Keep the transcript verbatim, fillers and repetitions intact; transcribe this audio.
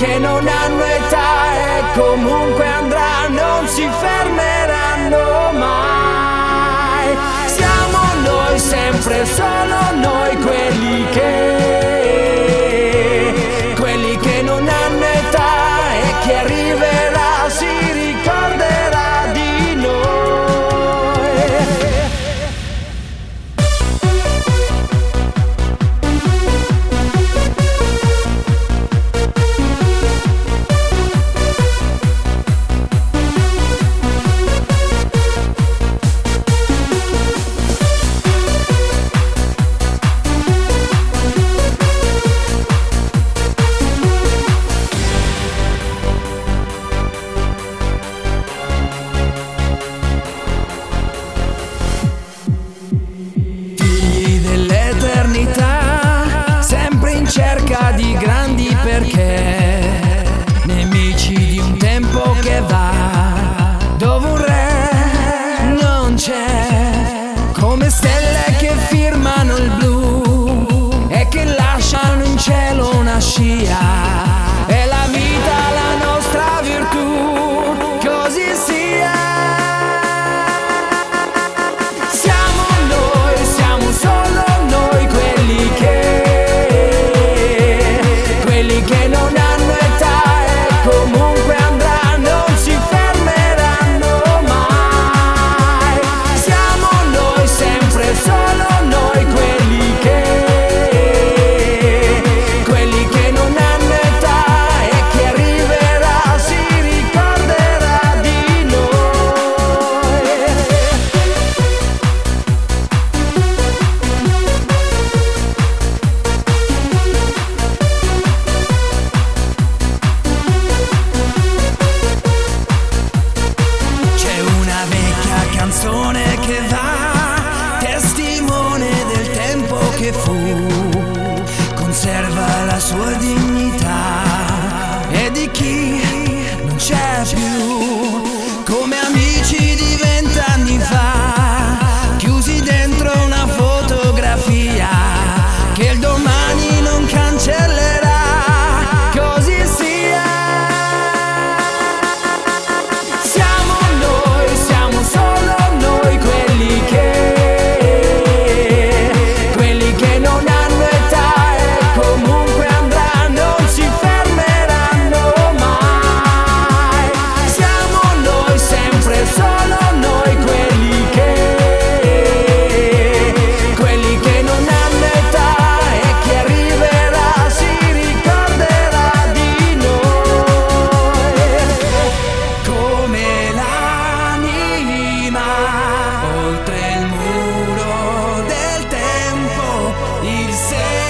che non hanno età e comunque andranno, non si fermeranno mai. Siamo noi, sempre solo noi, quelli che, quelli che non hanno età e chi arriverà si ricorderà di noi. Cerca di grandi perché, nemici di un tempo che va, dove un re non c'è, come stelle che firmano il blu e che lasciano in cielo una scia. È la vita la nostra virtù, così sia. Siamo noi, siamo solo noi quelli che che non hanno età e comunque andranno, non si fermeranno mai. Siamo noi, sempre solo noi, quelli che, quelli che non hanno età e chi arriverà si ricorderà di noi. Canzone che va, testimone del tempo che fu, conserva la sua dignità e di chi non c'è più, come amici di vent'anni fa, chiusi dentro una fotografia che il domani non cancellerà, così sia. Siamo noi, siamo solo noi quelli che, quelli che non hanno età e comunque andranno, non si fermeranno mai. Siamo noi, sempre solo noi quelli che, quelli che non hanno età e chi arriverà si ricorderà di noi. Come l'anima oltre il muro del tempo, il sé